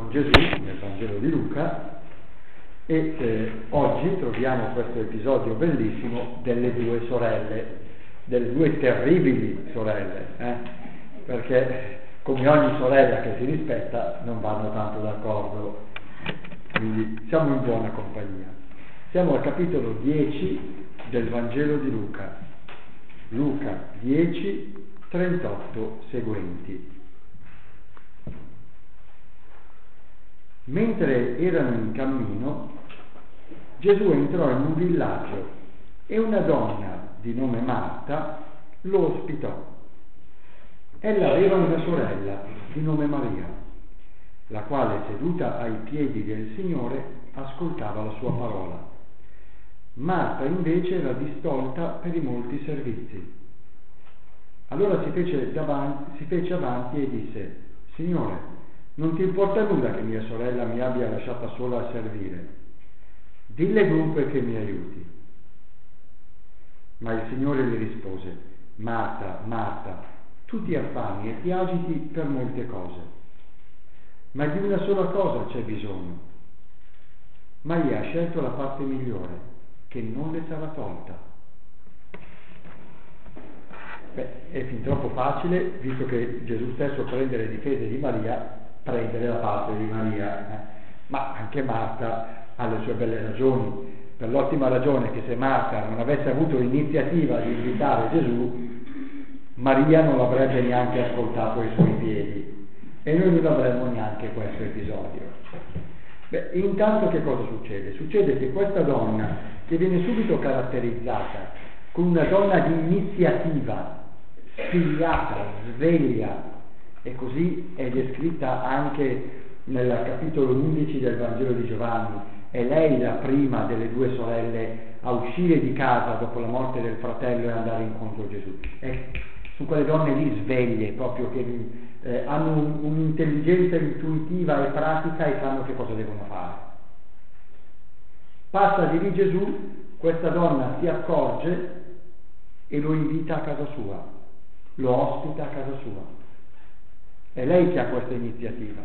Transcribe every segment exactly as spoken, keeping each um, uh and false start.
con Gesù nel Vangelo di Luca e eh, oggi troviamo questo episodio bellissimo delle due sorelle, delle due terribili sorelle, eh? Perché come ogni sorella che si rispetta non vanno tanto d'accordo, quindi siamo in buona compagnia. Siamo al capitolo dieci del Vangelo di Luca, Luca dieci, trentotto seguenti. Mentre erano in cammino, Gesù entrò in un villaggio e una donna di nome Marta lo ospitò. Ella aveva una sorella di nome Maria, la quale seduta ai piedi del Signore ascoltava la sua parola. Marta invece era distolta per i molti servizi. Allora si fece, davanti, si fece avanti e disse: Signore, non ti importa nulla che mia sorella mi abbia lasciata sola a servire? Dille dunque che mi aiuti. Ma il Signore le rispose: Marta, Marta, tu ti affani e ti agiti per molte cose, ma di una sola cosa c'è bisogno. Maria ha scelto la parte migliore, che non le sarà tolta. Beh, è fin troppo facile, visto che Gesù stesso prende le difese di Maria, prendere la parte di Maria, eh? Ma anche Marta ha le sue belle ragioni, per l'ottima ragione che se Marta non avesse avuto l'iniziativa di invitare Gesù, Maria non l'avrebbe neanche ascoltato ai suoi piedi e noi non avremmo neanche questo episodio. Beh, intanto che cosa succede? Succede che questa donna, che viene subito caratterizzata come una donna di iniziativa, spigliata, sveglia, e così è descritta anche nel capitolo undici del Vangelo di Giovanni. È lei la prima delle due sorelle a uscire di casa dopo la morte del fratello e andare incontro a Gesù. E sono quelle donne lì sveglie, proprio che eh, hanno un, un'intelligenza intuitiva e pratica e sanno che cosa devono fare. Passa di lì Gesù, questa donna si accorge e lo invita a casa sua, lo ospita a casa sua. È lei che ha questa iniziativa.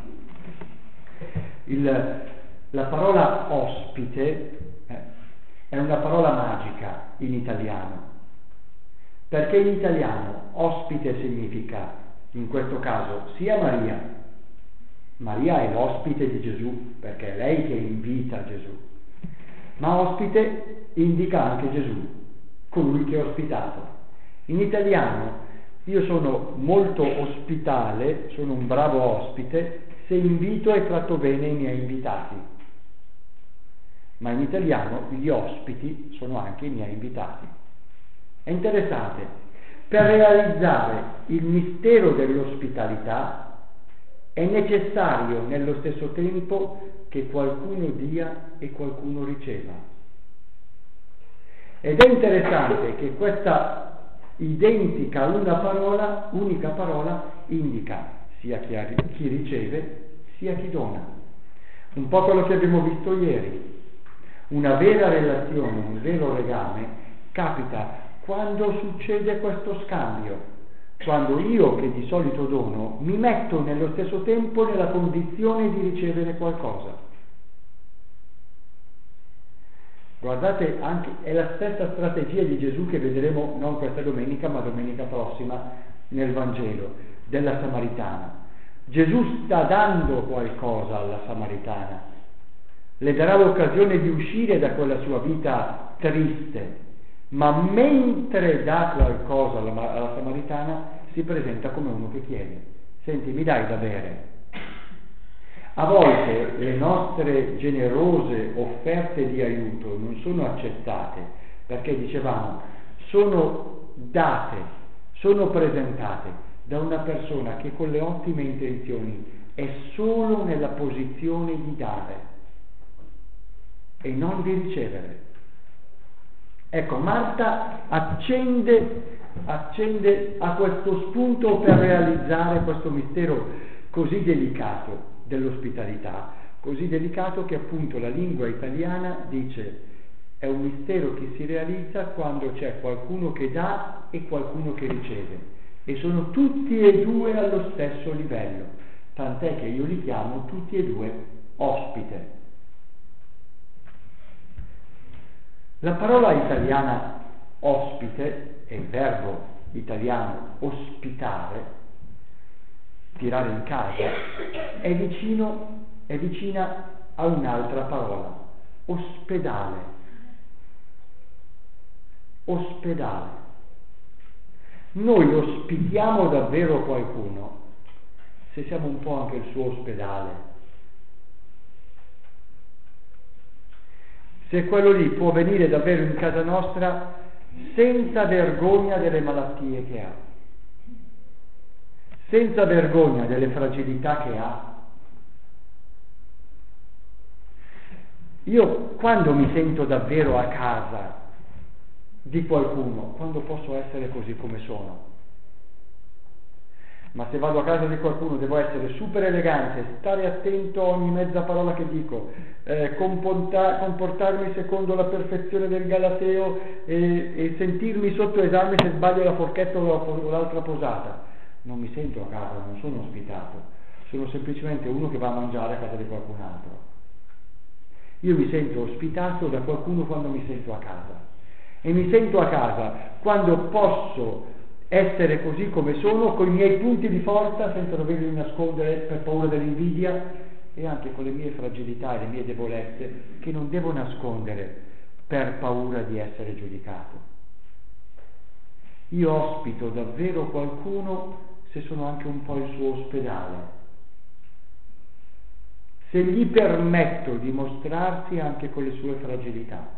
Il, la parola ospite eh, è una parola magica in italiano, perché in italiano ospite significa, in questo caso, sia Maria. Maria è l'ospite di Gesù, perché è lei che invita Gesù. Ma ospite indica anche Gesù, colui che è ospitato. In italiano io sono molto ospitale, sono un bravo ospite se invito e tratto bene i miei invitati. Ma in italiano gli ospiti sono anche i miei invitati. È interessante. Per realizzare il mistero dell'ospitalità è necessario nello stesso tempo che qualcuno dia e qualcuno riceva. Ed è interessante che questa identica una parola, unica parola, indica sia chi, ha, chi riceve sia chi dona. Un po' quello che abbiamo visto ieri. Una vera relazione, un vero legame capita quando succede questo scambio, quando io che di solito dono mi metto nello stesso tempo nella condizione di ricevere qualcosa. Guardate, anche è la stessa strategia di Gesù che vedremo non questa domenica ma domenica prossima nel Vangelo della Samaritana. Gesù sta dando qualcosa alla Samaritana, le darà l'occasione di uscire da quella sua vita triste, ma mentre dà qualcosa alla, alla Samaritana si presenta come uno che chiede: senti, mi dai da bere? A volte le nostre generose offerte di aiuto non sono accettate perché, dicevamo, sono date, sono presentate da una persona che con le ottime intenzioni è solo nella posizione di dare e non di ricevere. Ecco, Marta accende, accende a questo spunto per realizzare questo mistero così delicato dell'ospitalità, così delicato che appunto la lingua italiana dice è un mistero che si realizza quando c'è qualcuno che dà e qualcuno che riceve, e sono tutti e due allo stesso livello, tant'è che io li chiamo tutti e due ospite. La parola italiana ospite e il verbo italiano ospitare, tirare in casa, è vicino, è vicina a un'altra parola, ospedale. Ospedale. Noi ospitiamo davvero qualcuno se siamo un po' anche il suo ospedale. Se quello lì può venire davvero in casa nostra senza vergogna delle malattie che ha, senza vergogna delle fragilità che ha. Io quando mi sento davvero a casa di qualcuno, quando posso essere così come sono. Ma se vado a casa di qualcuno devo essere super elegante, stare attento a ogni mezza parola che dico, eh, comporta- comportarmi secondo la perfezione del Galateo e, e sentirmi sotto esame se sbaglio la forchetta o, la, o l'altra posata. Non mi sento a casa, non sono ospitato, sono semplicemente uno che va a mangiare a casa di qualcun altro. Io mi sento ospitato da qualcuno quando mi sento a casa. E mi sento a casa quando posso essere così come sono, con i miei punti di forza, senza doverli nascondere per paura dell'invidia, e anche con le mie fragilità e le mie debolezze, che non devo nascondere per paura di essere giudicato. Io ospito davvero qualcuno se sono anche un po' il suo ospedale, se gli permetto di mostrarsi anche con le sue fragilità.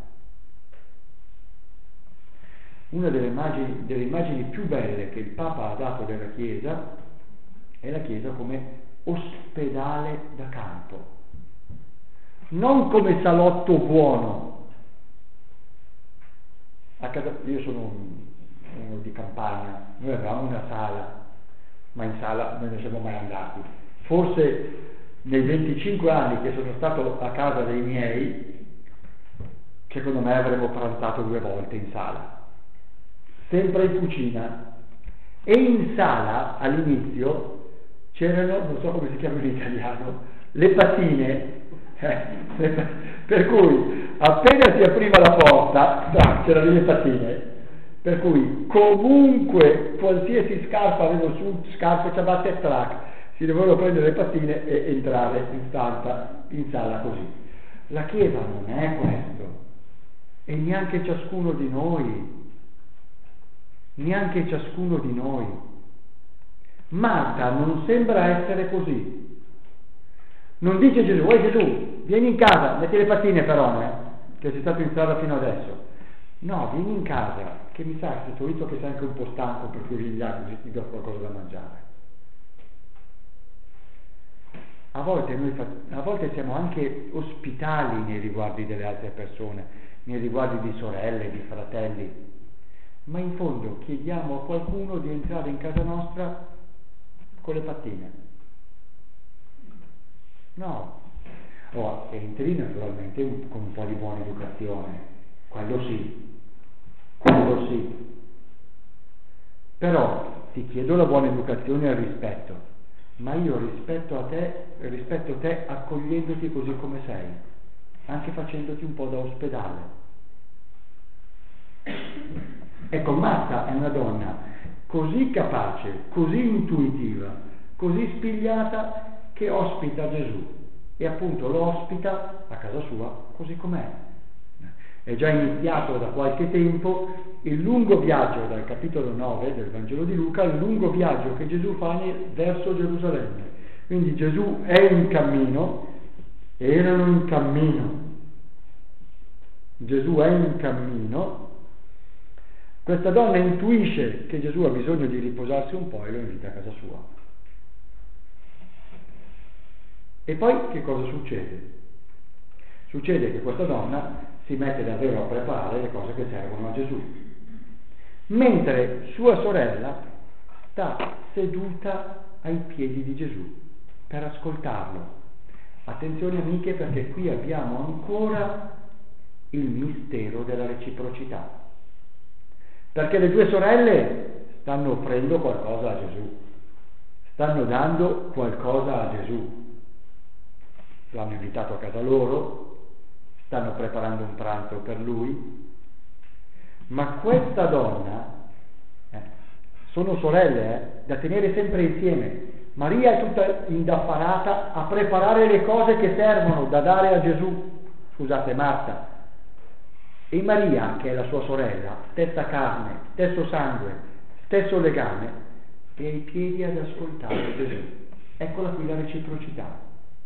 Una delle immagini, delle immagini più belle che il Papa ha dato della Chiesa è la Chiesa come ospedale da campo, non come salotto buono. A casa, io sono un, uno di campagna, noi avevamo una sala, ma in sala non ne siamo mai andati. Forse nei venticinque anni che sono stato a casa dei miei, secondo me avremmo pranzato due volte in sala. Sempre in cucina, e in sala all'inizio c'erano, non so come si chiama in italiano, le patine, eh, le, per cui appena si apriva la porta, tac, c'erano le patine, per cui comunque qualsiasi scarpa avevo su, scarpe, ciabatte e track, si dovevano prendere le patine e entrare in stanza, in sala così. La Chiesa non è questo, e neanche ciascuno di noi. Neanche ciascuno di noi. Marta non sembra essere così. Non dice Gesù, ehi Gesù, vieni in casa, metti le pattine però, eh, che sei stato in strada fino adesso. No, vieni in casa, che mi sa, se tu visto che sei anche un po' stanco, per cui vieni là così ti do qualcosa da mangiare. A volte, noi fa- a volte siamo anche ospitali nei riguardi delle altre persone, nei riguardi di sorelle, di fratelli. Ma in fondo chiediamo a qualcuno di entrare in casa nostra con le pattine. No. Oh, entri naturalmente con un po' di buona educazione, quello sì, quello sì. Però ti chiedo la buona educazione e il rispetto, ma io rispetto a te, rispetto te accogliendoti così come sei, anche facendoti un po' da ospedale. Ecco, Marta è una donna così capace, così intuitiva, così spigliata, che ospita Gesù, e appunto lo ospita a casa sua così com'è. È già iniziato da qualche tempo il lungo viaggio, dal capitolo nove del Vangelo di Luca, il lungo viaggio che Gesù fa verso Gerusalemme. Quindi Gesù è in cammino, erano in cammino, Gesù è in cammino. Questa donna intuisce che Gesù ha bisogno di riposarsi un po' e lo invita a casa sua. E poi che cosa succede? Succede che questa donna si mette davvero a preparare le cose che servono a Gesù, mentre sua sorella sta seduta ai piedi di Gesù per ascoltarlo. Attenzione amiche, perché qui abbiamo ancora il mistero della reciprocità. Perché le due sorelle stanno offrendo qualcosa a Gesù, stanno dando qualcosa a Gesù. L'hanno invitato a casa loro, stanno preparando un pranzo per lui, ma questa donna, eh, sono sorelle, eh, da tenere sempre insieme. Maria è tutta indaffarata a preparare le cose che servono da dare a Gesù, scusate, Marta. E Maria, che è la sua sorella, stessa carne, stesso sangue, stesso legame, è ai piedi ad ascoltare Gesù. Eccola qui la reciprocità.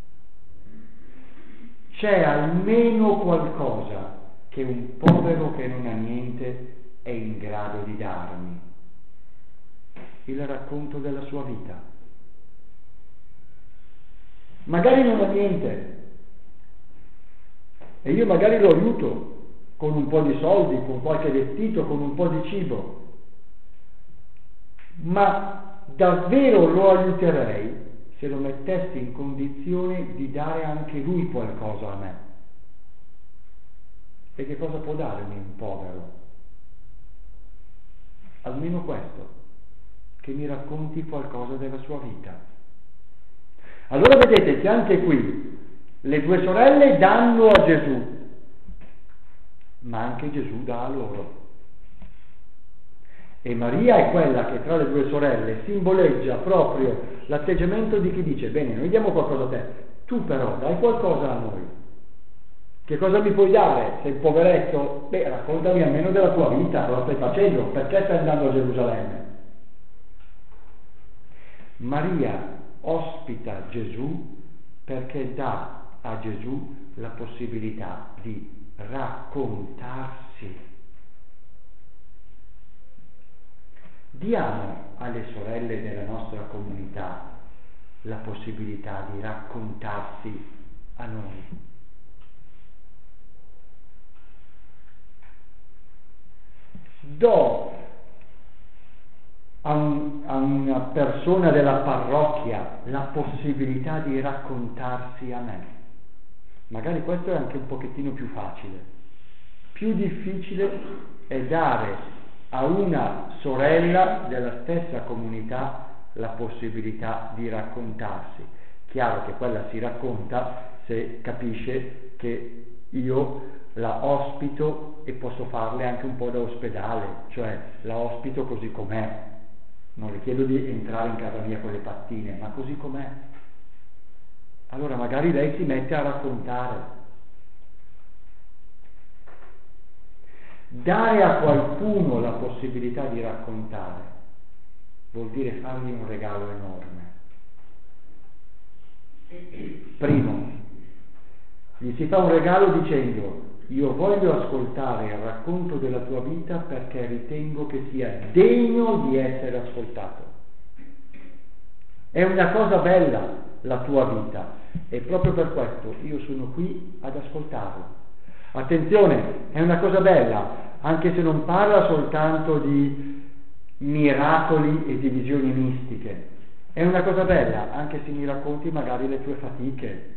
C'è almeno qualcosa che un povero che non ha niente è in grado di darmi. Il racconto della sua vita. Magari non ha niente e io magari lo aiuto con un po' di soldi, con qualche vestito, con un po' di cibo, ma davvero lo aiuterei se lo mettessi in condizione di dare anche lui qualcosa a me. E che cosa può darmi un povero? Almeno questo, che mi racconti qualcosa della sua vita. Allora vedete che anche qui le due sorelle danno a Gesù, ma anche Gesù dà a loro. E Maria è quella che tra le due sorelle simboleggia proprio l'atteggiamento di chi dice: bene, noi diamo qualcosa a te, tu però dai qualcosa a noi. Che cosa mi puoi dare? Sei poveretto? Beh, raccontami almeno della tua vita, cosa stai facendo, perché stai andando a Gerusalemme? Maria ospita Gesù perché dà a Gesù la possibilità di raccontarsi. Diamo alle sorelle della nostra comunità la possibilità di raccontarsi a noi. Do a, un, a una persona della parrocchia la possibilità di raccontarsi a me. Magari questo è anche un pochettino più facile. Più difficile è dare a una sorella della stessa comunità la possibilità di raccontarsi. Chiaro che quella si racconta se capisce che io la ospito e posso farle anche un po' da ospedale, cioè la ospito così com'è. Non le chiedo di entrare in casa mia con le pattine, ma così com'è. Allora magari lei si mette a raccontare. Dare a qualcuno la possibilità di raccontare vuol dire fargli un regalo enorme. Primo, gli si fa un regalo dicendo: io voglio ascoltare il racconto della tua vita perché ritengo che sia degno di essere ascoltato. È una cosa bella la tua vita e proprio per questo io sono qui ad ascoltarla. Attenzione, è una cosa bella, anche se non parla soltanto di miracoli e di visioni mistiche. È una cosa bella, anche se mi racconti magari le tue fatiche,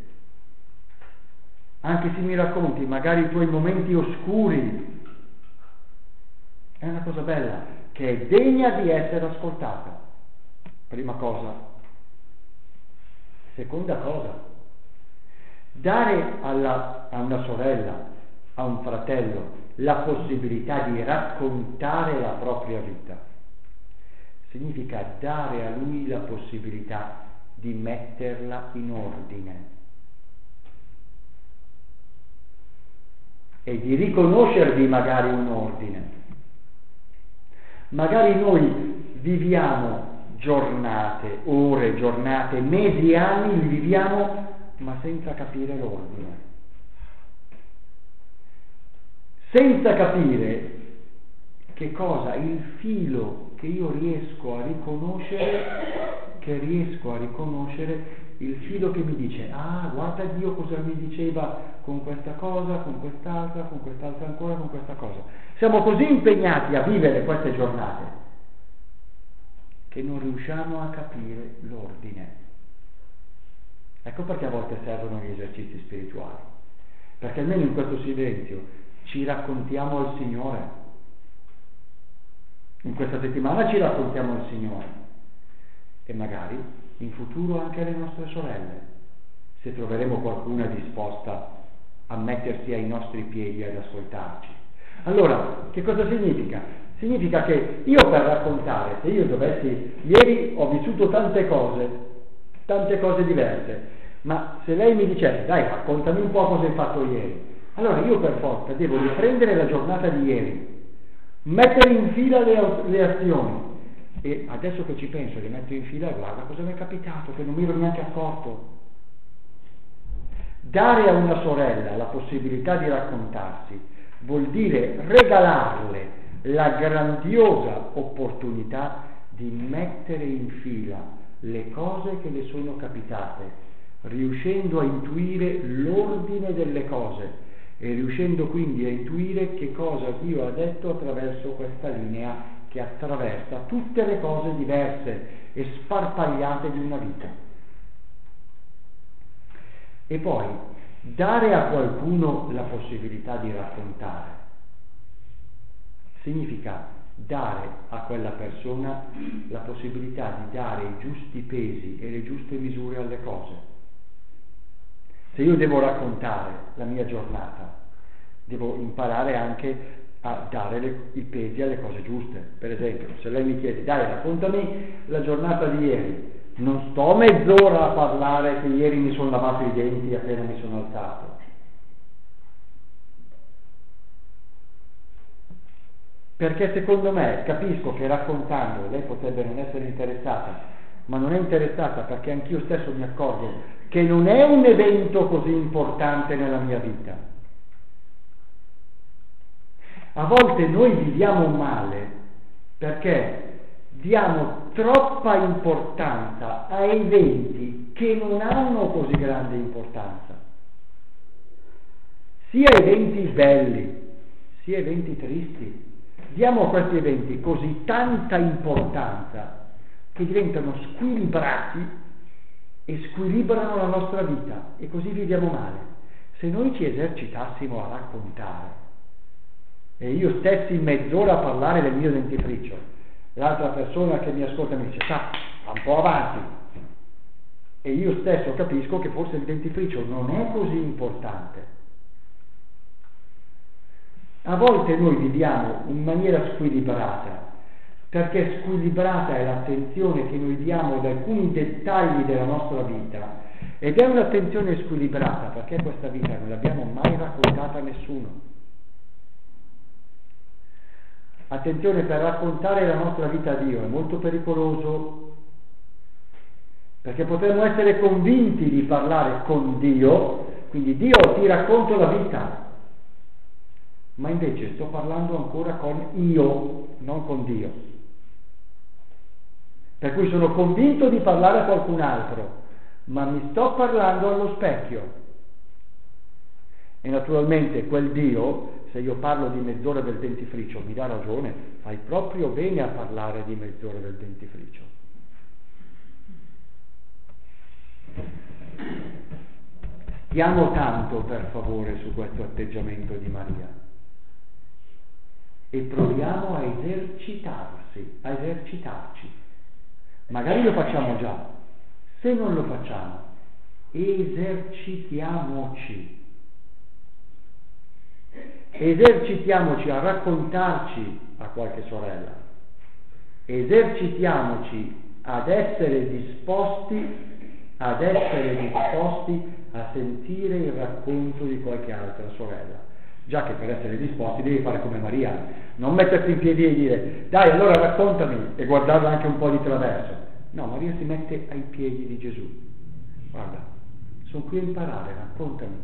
anche se mi racconti magari i tuoi momenti oscuri. È una cosa bella, che è degna di essere ascoltata. Prima cosa. Seconda cosa, dare alla, a una sorella, a un fratello, la possibilità di raccontare la propria vita significa dare a lui la possibilità di metterla in ordine e di riconoscervi magari un ordine. Magari noi viviamo giornate, ore, giornate, mesi, anni, li viviamo ma senza capire l'ordine, senza capire che cosa, il filo che io riesco a riconoscere, che riesco a riconoscere il filo che mi dice: ah, guarda Dio cosa mi diceva con questa cosa, con quest'altra, con quest'altra ancora, con questa cosa. Siamo così impegnati a vivere queste giornate che non riusciamo a capire l'ordine. Ecco perché a volte servono gli esercizi spirituali, perché almeno in questo silenzio ci raccontiamo al Signore. In questa settimana ci raccontiamo al Signore e magari in futuro anche alle nostre sorelle, se troveremo qualcuna disposta a mettersi ai nostri piedi ad ascoltarci. Allora, che cosa significa? Significa che io per raccontare, se io dovessi, ieri ho vissuto tante cose, tante cose diverse, ma se lei mi dicesse, dai, raccontami un po' cosa hai fatto ieri, allora io per forza devo riprendere la giornata di ieri, mettere in fila le, le azioni, e adesso che ci penso, le metto in fila, guarda cosa mi è capitato, che non mi ero neanche accorto. Dare a una sorella la possibilità di raccontarsi vuol dire regalarle la grandiosa opportunità di mettere in fila le cose che le sono capitate, riuscendo a intuire l'ordine delle cose e riuscendo quindi a intuire che cosa Dio ha detto attraverso questa linea che attraversa tutte le cose diverse e sparpagliate di una vita. E poi dare a qualcuno la possibilità di raccontare significa dare a quella persona la possibilità di dare i giusti pesi e le giuste misure alle cose. Se io devo raccontare la mia giornata, devo imparare anche a dare le, i pesi alle cose giuste. Per esempio, se lei mi chiede, dai, raccontami la giornata di ieri, non sto mezz'ora a parlare che ieri mi sono lavato i denti appena mi sono alzato. Perché secondo me capisco che raccontando lei potrebbe non essere interessata, ma non è interessata perché anch'io stesso mi accorgo che non è un evento così importante nella mia vita. A volte noi viviamo male perché diamo troppa importanza a eventi che non hanno così grande importanza, sia eventi belli, sia eventi tristi. Diamo a questi eventi così tanta importanza che diventano squilibrati e squilibrano la nostra vita e così viviamo male. Se noi ci esercitassimo a raccontare e io stessi mezz'ora a parlare del mio dentifricio, l'altra persona che mi ascolta mi dice, sa, va un po' avanti, e io stesso capisco che forse il dentifricio non è così importante. A volte noi viviamo in maniera squilibrata, perché squilibrata è l'attenzione che noi diamo ad alcuni dettagli della nostra vita, ed è un'attenzione squilibrata perché questa vita non l'abbiamo mai raccontata a nessuno. Attenzione, per raccontare la nostra vita a Dio è molto pericoloso, perché potremmo essere convinti di parlare con Dio, quindi Dio ti racconto la vita, ma invece sto parlando ancora con io, non con Dio. Per cui sono convinto di parlare a qualcun altro, ma mi sto parlando allo specchio. E naturalmente quel Dio, se io parlo di mezz'ora del dentifricio, mi dà ragione, fai proprio bene a parlare di mezz'ora del dentifricio. Stiamo tanto, per favore, su questo atteggiamento di Maria e proviamo a esercitarsi, a esercitarci. Magari lo facciamo già, se non lo facciamo, esercitiamoci. Esercitiamoci a raccontarci a qualche sorella, esercitiamoci ad essere disposti, ad essere disposti a sentire il racconto di qualche altra sorella. Già che per essere disposti devi fare come Maria, non metterti in piedi e dire dai allora raccontami e guardarla anche un po' di traverso. No, Maria si mette ai piedi di Gesù. Guarda, sono qui a imparare, raccontami.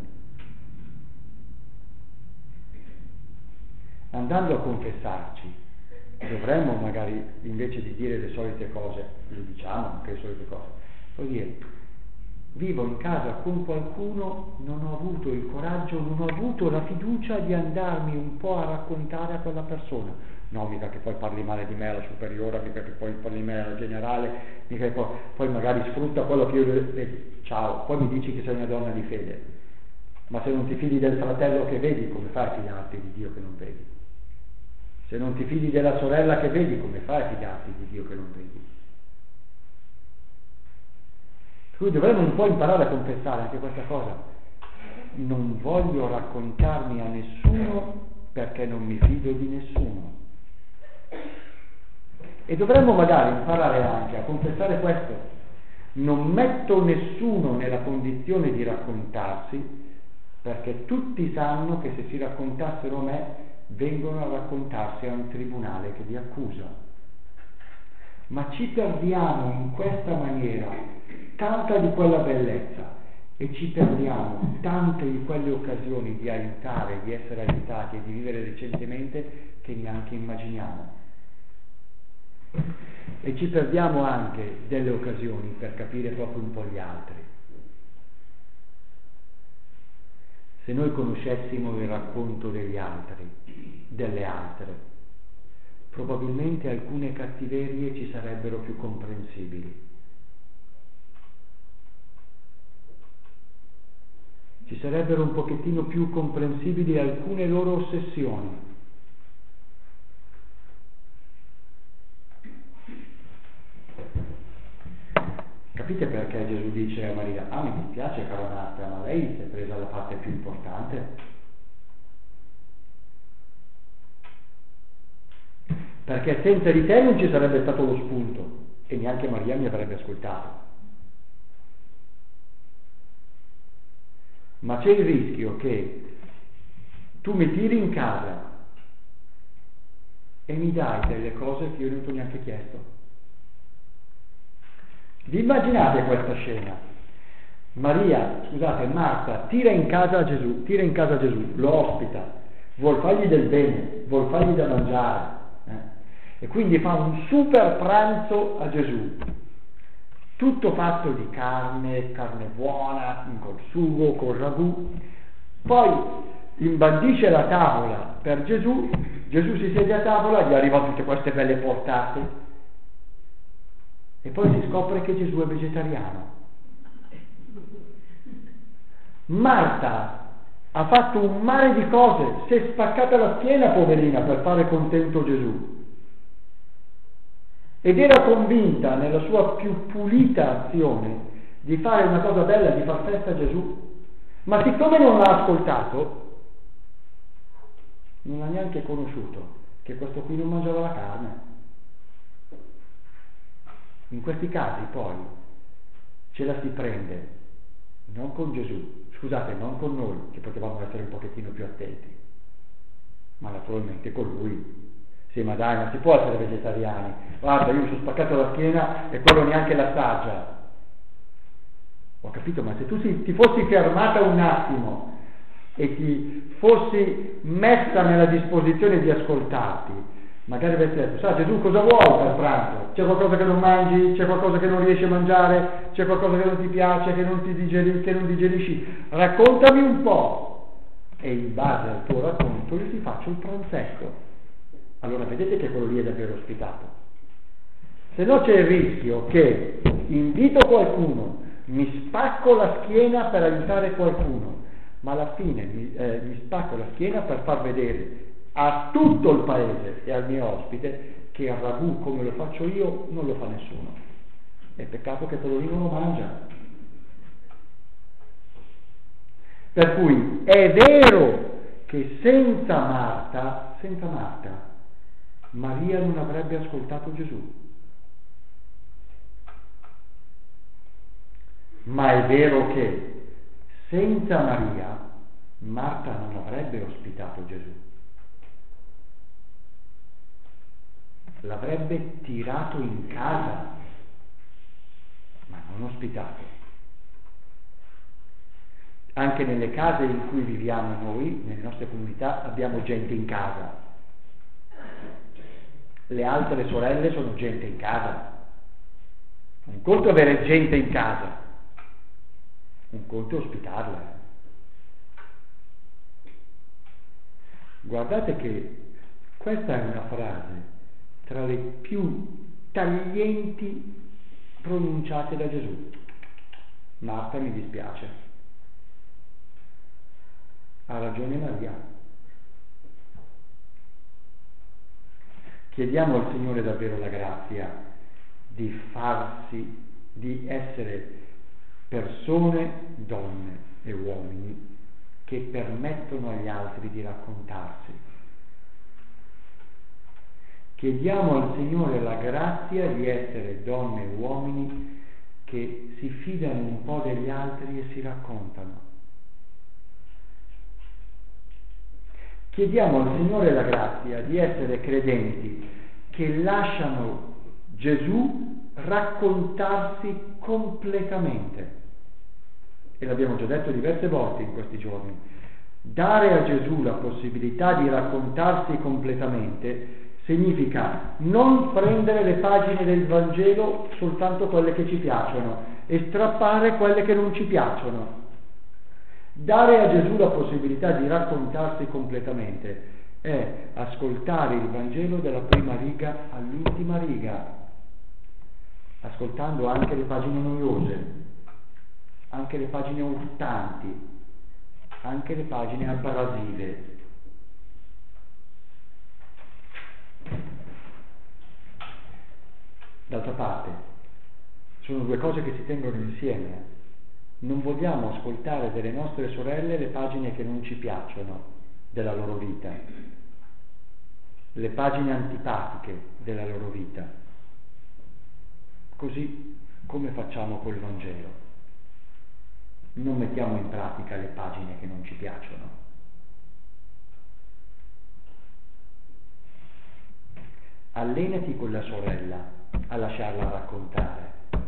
Andando a confessarci, dovremmo magari, invece di dire le solite cose, le diciamo anche le solite cose, vuol dire, vivo in casa con qualcuno, non ho avuto il coraggio, non ho avuto la fiducia di andarmi un po' a raccontare a quella persona. No, mica che poi parli male di me alla superiore, mica che poi parli male alla generale, mica che poi, poi magari sfrutta quello che io vedi. Ciao, poi mi dici che sei una donna di fede, ma se non ti fidi del fratello che vedi, come fai a fidarti di Dio che non vedi? Se non ti fidi della sorella che vedi, come fai a fidarti di Dio che non vedi? Quindi dovremmo un po' imparare a confessare anche questa cosa. Non voglio raccontarmi a nessuno perché non mi fido di nessuno. E dovremmo magari imparare anche a confessare questo. Non metto nessuno nella condizione di raccontarsi, perché tutti sanno che se si raccontassero a me vengono a raccontarsi a un tribunale che li accusa. Ma ci perdiamo in questa maniera tanta di quella bellezza e ci perdiamo tante di quelle occasioni di aiutare, di essere aiutati e di vivere recentemente che neanche immaginiamo. E ci perdiamo anche delle occasioni per capire proprio un po' gli altri. Se noi conoscessimo il racconto degli altri, delle altre, probabilmente alcune cattiverie ci sarebbero più comprensibili. Ci sarebbero un pochettino più comprensibili alcune loro ossessioni. Capite perché Gesù dice a Maria: ah, mi dispiace cara Marta, ma lei si è presa la parte più importante? Perché senza di te non ci sarebbe stato lo spunto e neanche Maria mi avrebbe ascoltato. Ma c'è il rischio che tu mi tiri in casa e mi dai delle cose che io non ti ho neanche chiesto. Vi immaginate questa scena? Maria, scusate, Marta tira in casa Gesù, tira in casa Gesù, lo ospita, vuol fargli del bene, vuol fargli da mangiare, eh? E quindi fa un super pranzo a Gesù, tutto fatto di carne, carne buona, col sugo, col ragù. Poi imbandisce la tavola per Gesù, Gesù si siede a tavola, gli arrivano tutte queste belle portate. E poi si scopre che Gesù è vegetariano. Marta ha fatto un mare di cose, si è spaccata la schiena, poverina, per fare contento Gesù. Ed era convinta, nella sua più pulita azione, di fare una cosa bella, di far festa a Gesù. Ma siccome non l'ha ascoltato, non ha neanche conosciuto che questo qui non mangiava la carne. In questi casi poi ce la si prende non con Gesù, scusate, non con noi che potevamo essere un pochettino più attenti, ma naturalmente con lui. Sì, ma dai, non si può essere vegetariani. Guarda, io mi sono spaccato la schiena e quello neanche l'assaggia. Ho capito, ma se tu si, ti fossi fermata un attimo e ti fossi messa nella disposizione di ascoltarti, magari avresti detto: sa Gesù, cosa vuoi per pranzo? C'è qualcosa che non mangi? C'è qualcosa che non riesci a mangiare? C'è qualcosa che non ti piace, che non ti digeri, che non digerisci? Raccontami un po'. E in base al tuo racconto io ti faccio il pranzetto. Allora vedete che quello lì è davvero ospitato. Se no c'è il rischio che invito qualcuno, mi spacco la schiena per aiutare qualcuno, ma alla fine mi, eh, mi spacco la schiena per far vedere a tutto il paese e al mio ospite che il ragù come lo faccio io non lo fa nessuno. È peccato che quello lì non lo mangia. Per cui è vero che senza Marta, senza Marta, Maria non avrebbe ascoltato Gesù. Ma è vero che senza Maria Marta non avrebbe ospitato Gesù. L'avrebbe tirato in casa, ma non ospitato. Anche nelle case in cui viviamo noi, nelle nostre comunità, abbiamo gente in casa. Le altre sorelle sono gente in casa. Un conto è avere gente in casa, un conto è ospitarla. Guardate che questa è una frase tra le più taglienti pronunciate da Gesù. Marta, mi dispiace. Ha ragione Maria. Chiediamo al Signore davvero la grazia di farsi, di essere persone, donne e uomini che permettono agli altri di raccontarsi. Chiediamo al Signore la grazia di essere donne e uomini che si fidano un po' degli altri e si raccontano. Chiediamo al Signore la grazia di essere credenti che lasciano Gesù raccontarsi completamente. E l'abbiamo già detto diverse volte in questi giorni. Dare a Gesù la possibilità di raccontarsi completamente significa non prendere le pagine del Vangelo soltanto quelle che ci piacciono e strappare quelle che non ci piacciono. Dare a Gesù la possibilità di raccontarsi completamente è ascoltare il Vangelo dalla prima riga all'ultima riga, ascoltando anche le pagine noiose, anche le pagine urtanti, anche le pagine abrasive. D'altra parte, sono due cose che si tengono insieme. Non vogliamo ascoltare delle nostre sorelle le pagine che non ci piacciono della loro vita, le pagine antipatiche della loro vita, così come facciamo col Vangelo. Non mettiamo in pratica le pagine che non ci piacciono. Allenati con la sorella a lasciarla raccontare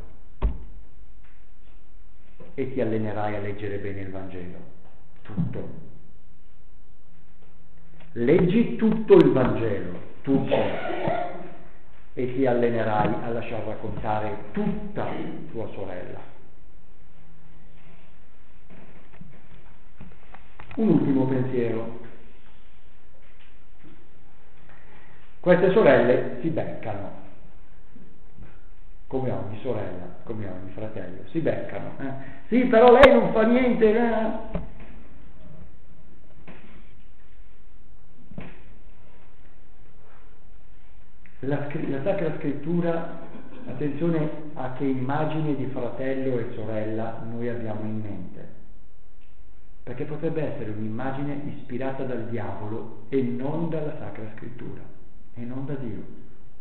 e ti allenerai a leggere bene il Vangelo, tutto. Leggi tutto il Vangelo, tutto, e ti allenerai a lasciar raccontare tutta tua sorella. Un ultimo pensiero. Queste sorelle si beccano, come ogni sorella, come ogni fratello, si beccano. Eh? Sì, però lei non fa niente. Eh? La, la Sacra Scrittura, attenzione a che immagine di fratello e sorella noi abbiamo in mente, perché potrebbe essere un'immagine ispirata dal diavolo e non dalla Sacra Scrittura, e non da Dio.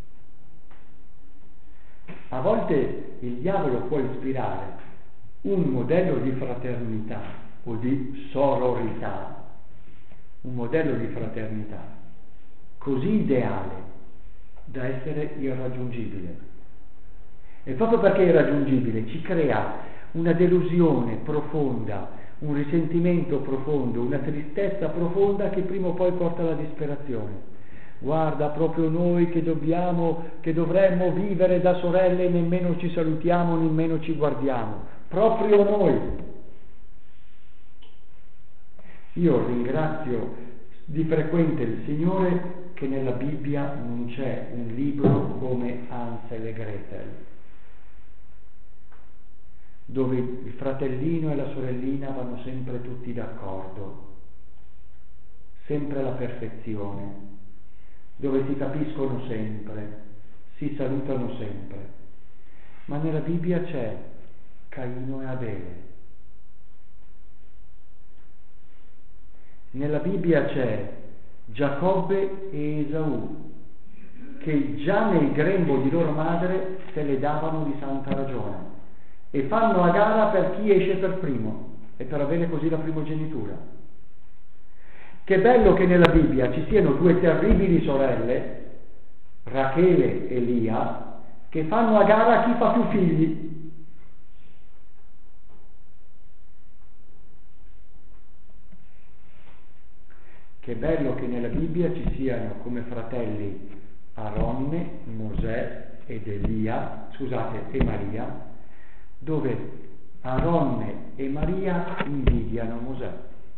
A volte il diavolo può ispirare un modello di fraternità o di sororità, un modello di fraternità così ideale da essere irraggiungibile. E proprio perché è irraggiungibile ci crea una delusione profonda, un risentimento profondo, una tristezza profonda che prima o poi porta alla disperazione. Guarda, proprio noi che dobbiamo, che dovremmo vivere da sorelle, nemmeno ci salutiamo, nemmeno ci guardiamo. Proprio noi. Io ringrazio di frequente il Signore che nella Bibbia non c'è un libro come Hansel e Gretel, dove il fratellino e la sorellina vanno sempre tutti d'accordo, sempre alla perfezione, dove si capiscono sempre, si salutano sempre. Ma nella Bibbia c'è Caino e Abele. Nella Bibbia c'è Giacobbe e Esaù, che già nel grembo di loro madre se le davano di santa ragione e fanno a gara per chi esce per primo e per avere così la primogenitura. Che bello che nella Bibbia ci siano due terribili sorelle, Rachele e Lia, che fanno a gara chi fa più figli. Che bello che nella Bibbia ci siano come fratelli Aronne, Mosè ed Elia, scusate, e Maria, dove Aronne e Maria invidiano Mosè.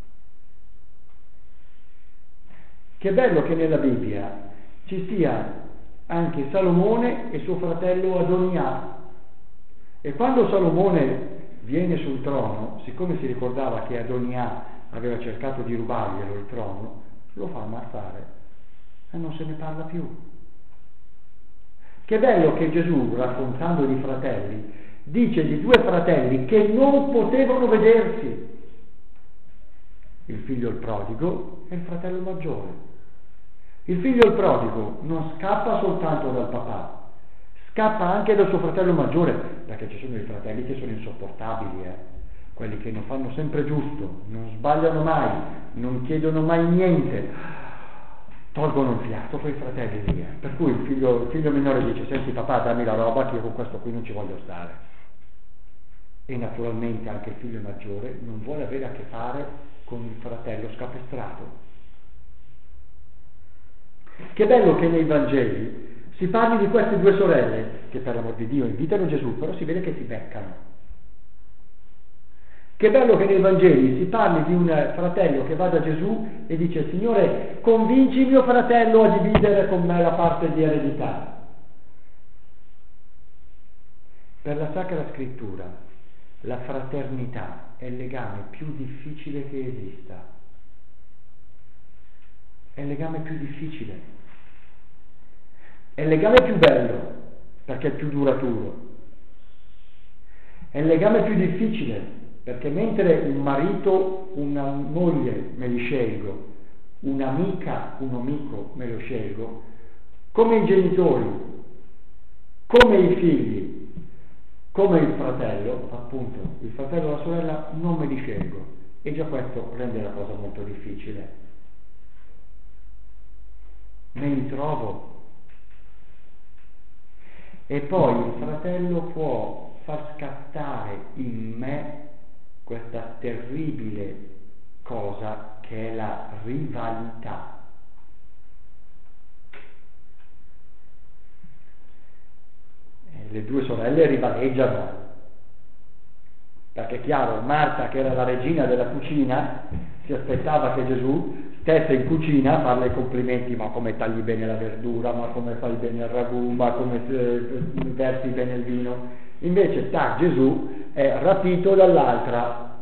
Che bello che nella Bibbia ci sia anche Salomone e suo fratello Adonia. E quando Salomone viene sul trono, siccome si ricordava che Adonia aveva cercato di rubarglielo il trono, lo fa ammazzare e non se ne parla più. Che bello che Gesù, raccontando di fratelli, dice di due fratelli che non potevano vedersi, il figlio il prodigo e il fratello maggiore. Il figlio il prodigo non scappa soltanto dal papà, scappa anche dal suo fratello maggiore, perché ci sono dei fratelli che sono insopportabili, eh? Quelli che non fanno sempre giusto, non sbagliano mai, non chiedono mai niente, tolgono il fiato quei fratelli lì, eh? Per cui il figlio, il figlio minore dice: senti papà, dammi la roba che io con questo qui non ci voglio stare. E naturalmente anche il figlio maggiore non vuole avere a che fare con il fratello scapestrato. Che bello che nei Vangeli si parli di queste due sorelle che per l'amor di Dio invitano Gesù, però si vede che si beccano. Che bello che nei Vangeli si parli di un fratello che va da Gesù e dice: Signore, convinci mio fratello a dividere con me la parte di eredità. Per la Sacra Scrittura la fraternità è il legame più difficile che esista. È il legame più difficile. È il legame più bello, perché è più duraturo. È il legame più difficile, perché mentre un marito, una moglie me li scelgo, un'amica, un amico me lo scelgo, come i genitori, come i figli, come il fratello, appunto, il fratello e la sorella non me li scelgo, e già questo rende la cosa molto difficile. Me li trovo. E poi il fratello può far scattare in me questa terribile cosa che è la rivalità. E le due sorelle rivaleggiano, perché è chiaro, Marta, che era la regina della cucina, si aspettava che Gesù stesse in cucina a farle i complimenti: ma come tagli bene la verdura, ma come fai bene il ragù, ma come eh, versi bene il vino. Invece tac, Gesù è rapito dall'altra.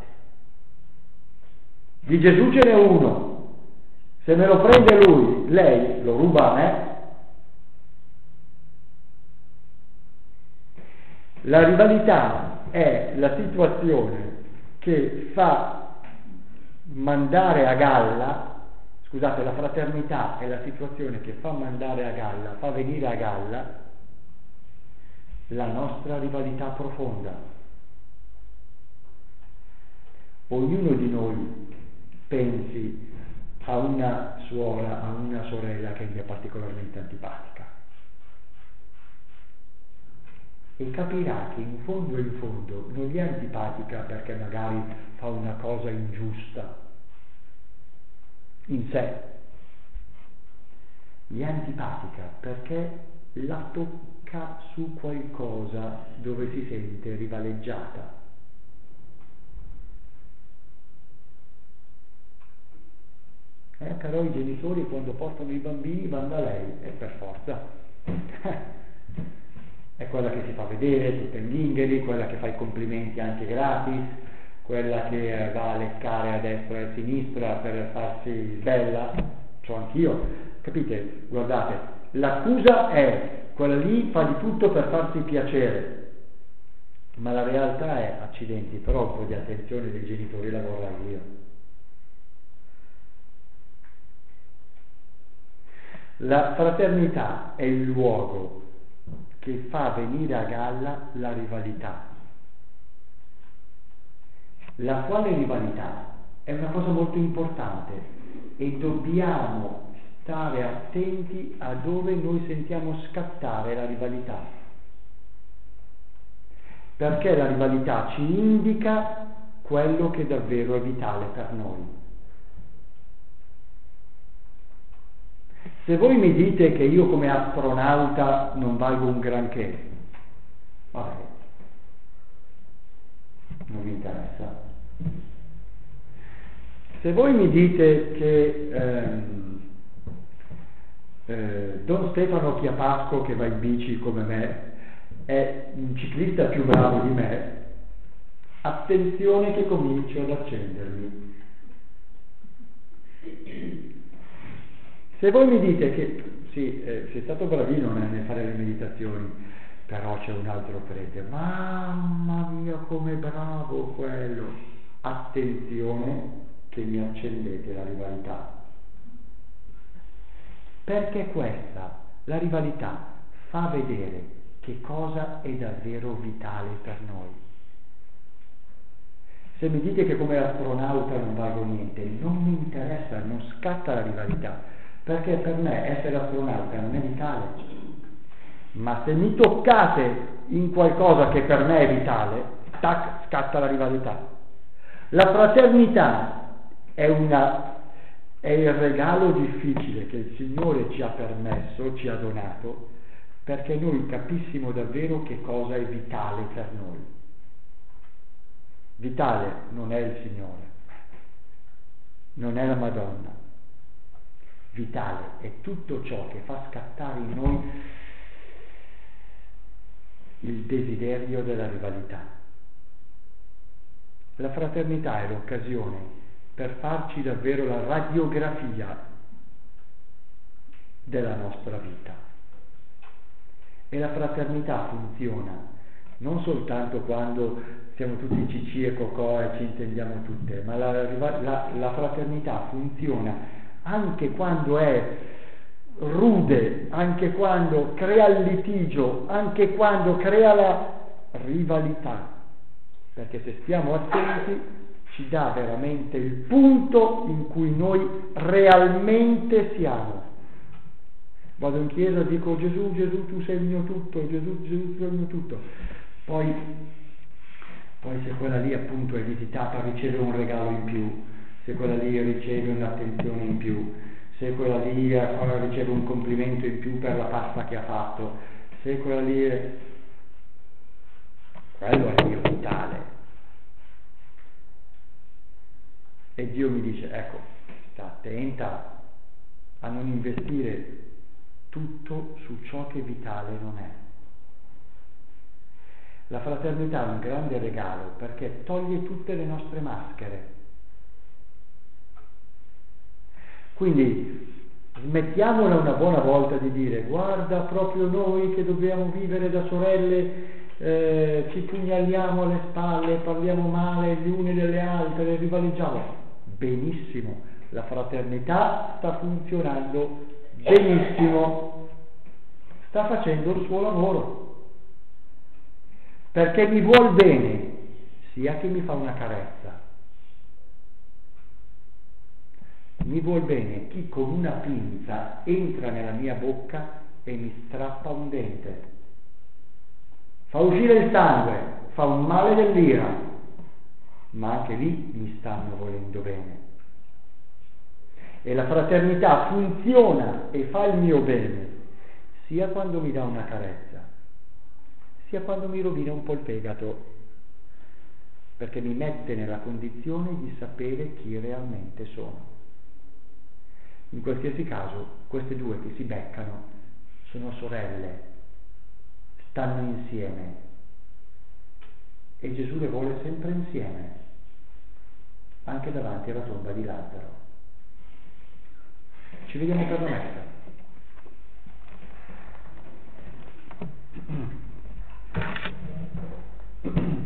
Di Gesù ce n'è uno, se me lo prende lui, lei lo ruba a me. La rivalità è la situazione che fa mandare a galla, scusate, la fraternità è la situazione che fa mandare a galla, fa venire a galla la nostra rivalità profonda. Ognuno di noi pensi a una suora, a una sorella che mi è particolarmente antipatica, e capirà che in fondo in fondo non gli è antipatica perché magari fa una cosa ingiusta in sé, gli è antipatica perché la tocca su qualcosa dove si sente rivaleggiata. Eh, però i genitori quando portano i bambini vanno da lei, e per forza è quella che si fa vedere tutta in ghingheri, quella che fa i complimenti anche gratis, quella che va a leccare a destra e a sinistra per farsi bella. C'ho anch'io, capite? Guardate, l'accusa è quella lì, fa di tutto per farsi piacere, ma la realtà è: accidenti, però un po' di attenzione dei genitori la vorrei io. La fraternità è il luogo che fa venire a galla la rivalità, la quale rivalità è una cosa molto importante, e dobbiamo stare attenti a dove noi sentiamo scattare la rivalità, perché la rivalità ci indica quello che davvero è vitale per noi. Se voi mi dite che io come astronauta non valgo un granché, vabbè, non mi interessa. Se voi mi dite che ehm, eh, Don Stefano Chiapasco, che va in bici come me, è un ciclista più bravo di me, attenzione che comincio ad accendermi. Se voi mi dite che sì, eh, sei stato bravino nel fare le meditazioni, però c'è un altro prete, mamma mia come bravo quello, attenzione che mi accendete la rivalità. Perché questa, la rivalità, fa vedere che cosa è davvero vitale per noi. Se mi dite che come astronauta non valgo niente, non mi interessa, non scatta la rivalità, perché per me essere astronauta non è vitale. Ma se mi toccate in qualcosa che per me è vitale, tac, scatta la rivalità. La fraternità è una è il regalo difficile che il Signore ci ha permesso, ci ha donato, perché noi capissimo davvero che cosa è vitale per noi. Vitale non è il Signore, non è la Madonna. Vitale è tutto ciò che fa scattare in noi il desiderio della rivalità. La fraternità è l'occasione per farci davvero la radiografia della nostra vita. E la fraternità funziona non soltanto quando siamo tutti cicci e cocò e ci intendiamo tutte, ma la, la, la fraternità funziona anche quando è rude, anche quando crea il litigio, anche quando crea la rivalità, perché se stiamo attenti ci dà veramente il punto in cui noi realmente siamo. Vado in chiesa e dico Gesù, Gesù tu sei il mio tutto, Gesù, Gesù tu sei il mio tutto. Poi, poi se quella lì appunto è visitata riceve un regalo in più, se quella lì riceve un'attenzione in più, se quella lì riceve un complimento in più per la pasta che ha fatto, se quella lì è... quello è il mio vitale. E Dio mi dice, ecco, sta attenta a non investire tutto su ciò che vitale non è. La fraternità è un grande regalo perché toglie tutte le nostre maschere. Quindi smettiamola una buona volta di dire guarda proprio noi che dobbiamo vivere da sorelle eh, ci pugnaliamo alle spalle, parliamo male gli uni delle altre, rivaleggiamo. Benissimo, la fraternità sta funzionando benissimo, sta facendo il suo lavoro, perché mi vuol bene, sia che mi fa una carezza, mi vuol bene chi con una pinza entra nella mia bocca e mi strappa un dente, fa uscire il sangue, fa un male dell'ira, ma anche lì mi stanno volendo bene. E la fraternità funziona e fa il mio bene, sia quando mi dà una carezza, sia quando mi rovina un po' il fegato, perché mi mette nella condizione di sapere chi realmente sono. In qualsiasi caso, queste due che si beccano sono sorelle, stanno insieme, e Gesù le vuole sempre insieme, anche davanti alla tomba di Lazzaro. Ci vediamo per la messa.